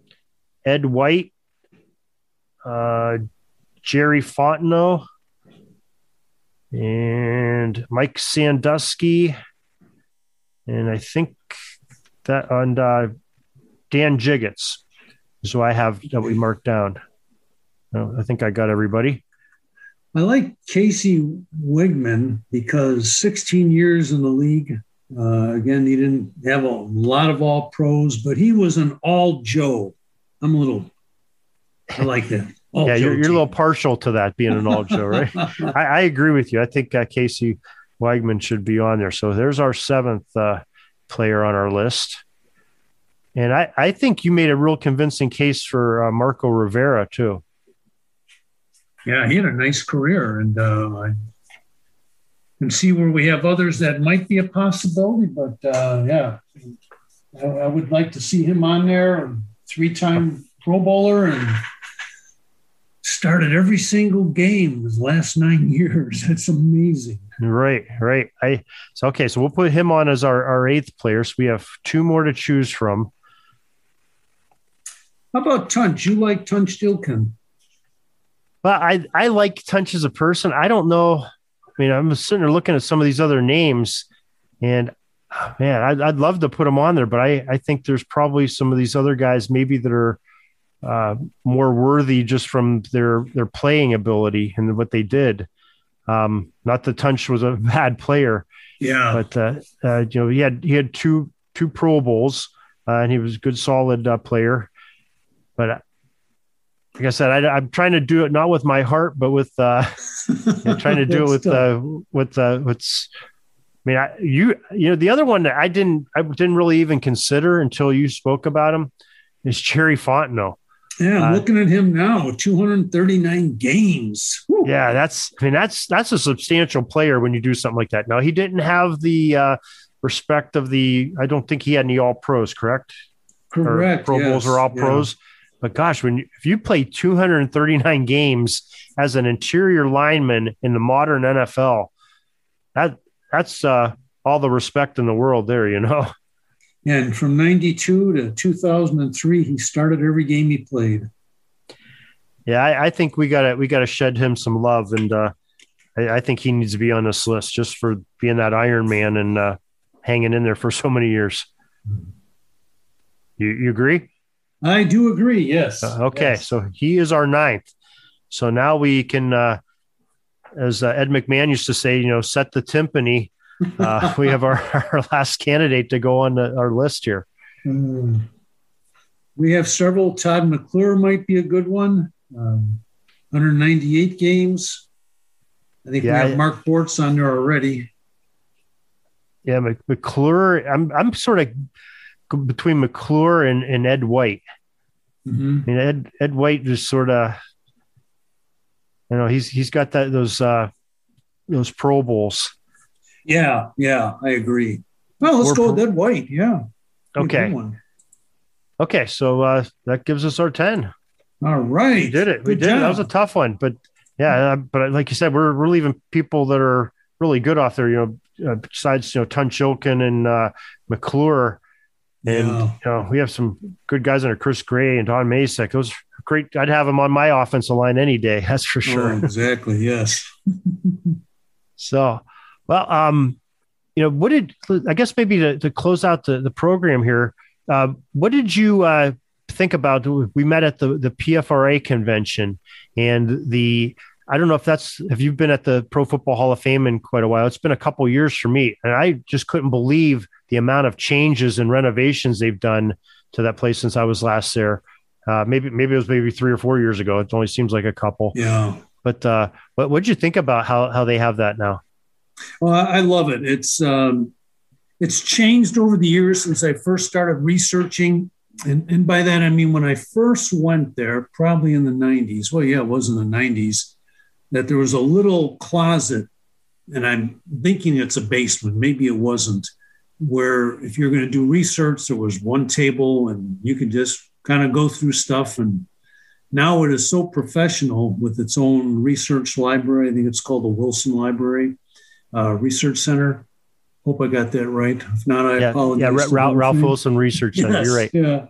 Ed White, uh, Jerry Fontenot, and Mike Sandusky, and I think that and uh, Dan Jiggets is who I have that we marked down. Oh, I think I got everybody. I like Casey Weigman because sixteen years in the league. Uh, again, he didn't have a lot of all pros, but he was an all Joe. I'm a little, I like that. All yeah, Joe you're, you're a little partial to that being an all Joe, right? I, I agree with you. I think uh, Casey Weigman should be on there. So there's our seventh uh, player on our list. And I, I think you made a real convincing case for uh, Marco Rivera too. Yeah, he had a nice career, and uh, I can see where we have others that might be a possibility. But uh, yeah, I, I would like to see him on there. Three-time Pro Bowler and started every single game his last nine years. That's amazing. Right, right. I so okay. So we'll put him on as our, our eighth player. So we have two more to choose from. How about Tunch? You like Tunch Ilkin? Well, I I like Tunch as a person. I don't know. I mean, I'm sitting there looking at some of these other names, and man, I'd, I'd love to put them on there, but I, I think there's probably some of these other guys maybe that are uh, more worthy just from their their playing ability and what they did. Um, not that Tunch was a bad player, yeah, but uh, uh, you know he had he had two two Pro Bowls uh, and he was a good solid uh, player, but. Uh, Like I said, I, I'm trying to do it not with my heart, but with uh, I'm trying to do it with uh, with uh, what's. I mean, I, you you know the other one that I didn't I didn't really even consider until you spoke about him is Jerry Fontenot. Yeah, I'm uh, looking at him now, two hundred thirty-nine games. Whew. Yeah, that's I mean that's that's a substantial player when you do something like that. Now he didn't have the uh, respect of the. I don't think he had any All Pros, correct? Correct. Or Pro yes. Bowls or All yeah. Pros. But gosh, when you, if you play two hundred thirty-nine games as an interior lineman in the modern N F L, that that's uh, all the respect in the world there, you know. And from ninety-two to two thousand three, he started every game he played. Yeah, I, I think we got to we got to shed him some love, and uh, I, I think he needs to be on this list just for being that Iron Man and uh, hanging in there for so many years. You, you agree? I do agree. Yes. Uh, okay, yes. So he is our ninth. So now we can, uh, as uh, Ed McMahon used to say, you know, set the timpani. Uh, we have our, our last candidate to go on the, our list here. Um, we have several. Todd McClure might be a good one. Um, one hundred ninety-eight games. I think yeah, we have Mark Bortz on there already. Yeah, McClure. I'm I'm sort of between McClure and, and Ed White. Mm-hmm. I mean, Ed Ed White just sort of, you know, he's he's got that those uh, those Pro Bowls. Yeah, yeah, I agree. Well, let's We're go with Ed White. Yeah. Okay. Okay, so uh, that gives us our ten. All right, we did it. We Good did job. it. That was a tough one, but yeah. But like you said, we're we're leaving people that are really good off there. You know, uh, besides you know Tunchilkin and uh, McClure, and yeah. you know we have some good guys under Chris Gray and Don Masek. Those are great. I'd have them on my offensive line any day. That's for sure. Oh, exactly. Yes. So, well, um, you know, what did I guess maybe to, to close out the, the program here? Uh, what did you uh, think about? We met at the the P F R A convention, and the I don't know if that's have you been at the Pro Football Hall of Fame in quite a while? It's been a couple years for me, and I just couldn't believe the amount of changes and renovations they've done to that place since I was last there. Uh, maybe maybe it was maybe three or four years ago. It only seems like a couple. Yeah. But uh, what what did you think about how how they have that now? Well, I love it. It's um, it's changed over the years since I first started researching. And, and by that, I mean, when I first went there, probably in the nineties, well, yeah, it was in the nineties, that there was a little closet, and I'm thinking it's a basement. Maybe it wasn't, where if you're going to do research, there was one table and you could just kind of go through stuff. And now it is so professional with its own research library. I think it's called the Wilson Library uh, Research Center. Hope I got that right. If not, I yeah, apologize. Yeah, Ralph, Ralph Wilson Research Center. Yes, You're right. Yeah.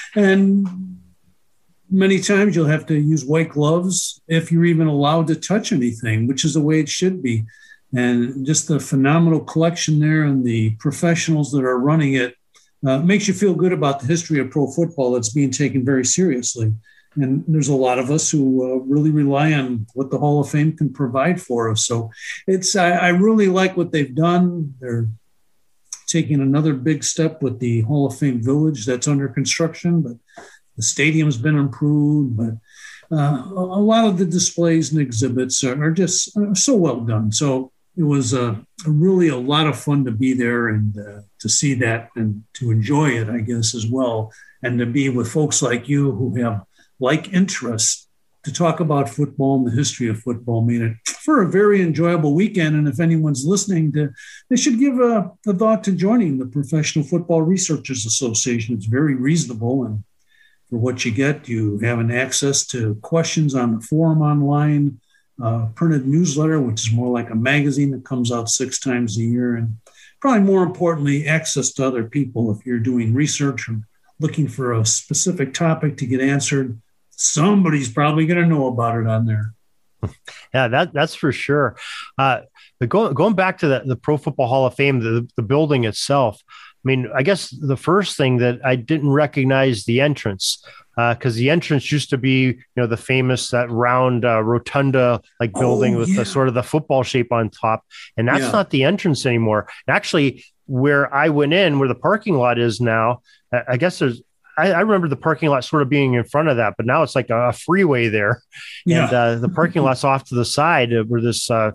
And many times you'll have to use white gloves if you're even allowed to touch anything, which is the way it should be. And just the phenomenal collection there and the professionals that are running it uh, makes you feel good about the history of pro football that's being taken very seriously. And there's a lot of us who uh, really rely on what the Hall of Fame can provide for us. So it's I, I really like what they've done. They're taking another big step with the Hall of Fame Village that's under construction, but the stadium's been improved. But uh, a lot of the displays and exhibits are, are just uh, so well done. So it was uh, really a lot of fun to be there and uh, to see that and to enjoy it, I guess, as well. And to be with folks like you who have like interests to talk about football and the history of football made it for a very enjoyable weekend. And if anyone's listening to, they should give a, a thought to joining the Professional Football Researchers Association. It's very reasonable. And for what you get, you have an access to questions on the forum online, uh, printed newsletter, which is more like a magazine that comes out six times a year. And probably more importantly, access to other people. If you're doing research or looking for a specific topic to get answered, somebody's probably going to know about it on there. Yeah, that that's for sure. Uh, but going going back to the, the Pro Football Hall of Fame, the, the building itself, I mean, I guess the first thing that I didn't recognize the entrance, because uh, the entrance used to be, you know, the famous, that round uh, rotunda like building oh, with yeah. the sort of the football shape on top. And that's yeah. not the entrance anymore. Actually, where I went in, where the parking lot is now, I guess there's, I, I remember the parking lot sort of being in front of that, but now it's like a freeway there. Yeah. And uh, the parking lot's off to the side where this uh,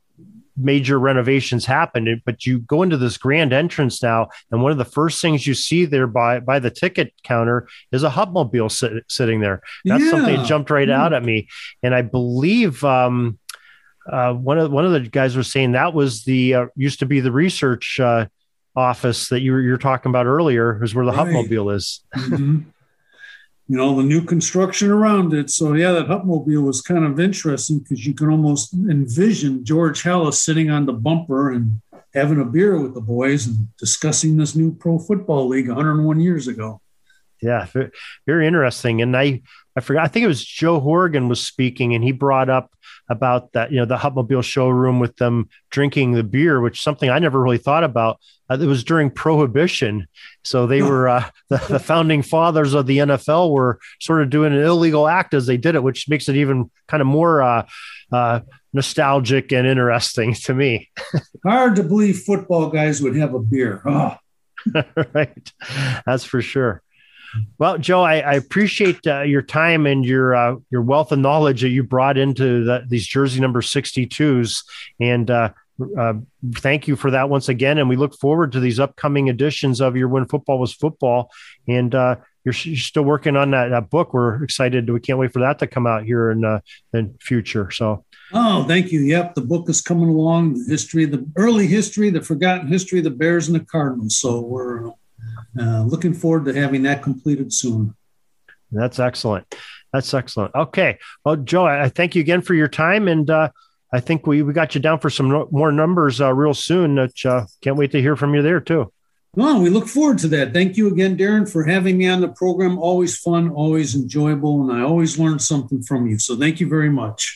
major renovations happened. But you go into this grand entrance now, and one of the first things you see there by, by the ticket counter is a Hupmobile sit, sitting there. That's yeah. something that jumped right yeah. out at me. And I believe um, uh, one of one of the guys was saying that was the uh, used to be the research uh, office that you were you're talking about earlier, is where the right. Hupmobile is. Mm-hmm. You know, the new construction around it. So yeah, that Hupmobile was kind of interesting because you can almost envision George Halas sitting on the bumper and having a beer with the boys and discussing this new pro football league one hundred one years ago. Yeah, very interesting. And I, I forgot, I think it was Joe Horgan was speaking, and he brought up about that, you know, the Hupmobile showroom with them drinking the beer, which is something I never really thought about. Uh, it was during Prohibition. So they were, uh, the, the founding fathers of the N F L were sort of doing an illegal act as they did it, which makes it even kind of more uh, uh, nostalgic and interesting to me. Hard to believe football guys would have a beer. Oh. Right. That's for sure. Well, Joe, I, I appreciate uh, your time and your uh, your wealth of knowledge that you brought into the, these jersey number sixty-twos. And uh, uh, thank you for that once again. And we look forward to these upcoming editions of your When Football Was Football. And uh, you're, you're still working on that, that book. We're excited. We can't wait for that to come out here in uh, the future. So. Oh, thank you. Yep. The book is coming along. The history, the early history, the forgotten history of the Bears and the Cardinals. So we're Uh, looking forward to having that completed soon. That's excellent. That's excellent. Okay. Well, Joe, I thank you again for your time. And uh, I think we, we got you down for some no- more numbers uh, real soon. Which, uh, can't wait to hear from you there too. Well, we look forward to that. Thank you again, Darren, for having me on the program. Always fun, always enjoyable, and I always learn something from you. So thank you very much.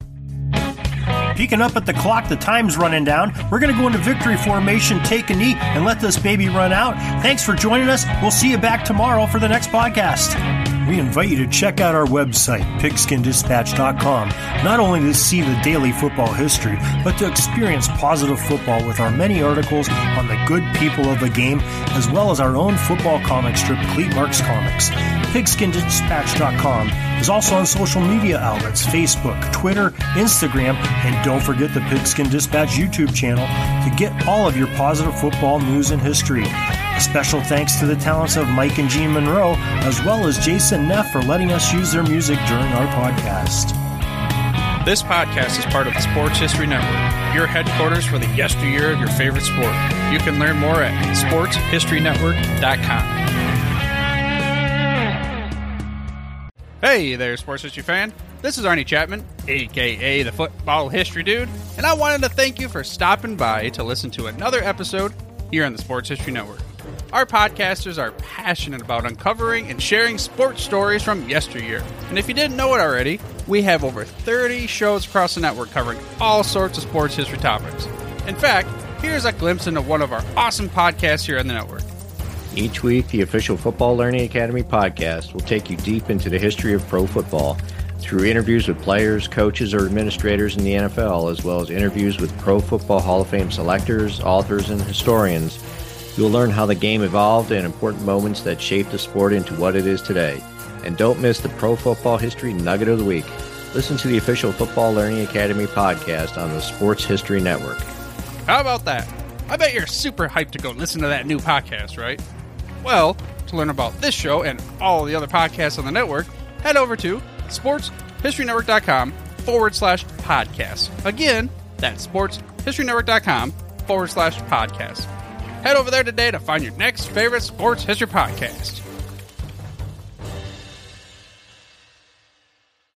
Peeking up at the clock, the time's running down. We're going to go into victory formation, take a knee, and let this baby run out. Thanks for joining us. We'll see you back tomorrow for the next podcast. We invite you to check out our website, pigskin dispatch dot com, not only to see the daily football history, but to experience positive football with our many articles on the good people of the game, as well as our own football comic strip, Cleat Marks Comics. pigskin dispatch dot com is also on social media outlets, Facebook, Twitter, Instagram, and don't forget the Pigskin Dispatch YouTube channel to get all of your positive football news and history. A special thanks to the talents of Mike and Gene Monroe, as well as Jason Neff for letting us use their music during our podcast. This podcast is part of the Sports History Network, your headquarters for the yesteryear of your favorite sport. You can learn more at sports history network dot com. Hey there, sports history fan. This is Arnie Chapman, a k a the Football History Dude, and I wanted to thank you for stopping by to listen to another episode here on the Sports History Network. Our podcasters are passionate about uncovering and sharing sports stories from yesteryear. And if you didn't know it already, we have over thirty shows across the network covering all sorts of sports history topics. In fact, here's a glimpse into one of our awesome podcasts here on the network. Each week, the official Football Learning Academy podcast will take you deep into the history of pro football through interviews with players, coaches, or administrators in the N F L, as well as interviews with Pro Football Hall of Fame selectors, authors, and historians. You'll learn how the game evolved and important moments that shaped the sport into what it is today. And don't miss the Pro Football History Nugget of the Week. Listen to the official Football Learning Academy podcast on the Sports History Network. How about that? I bet you're super hyped to go listen to that new podcast, right? Well, to learn about this show and all the other podcasts on the network, head over to sports history network dot com forward slash podcast. Again, that's sports history network dot com forward slash podcast. Head over there today to find your next favorite sports history podcast.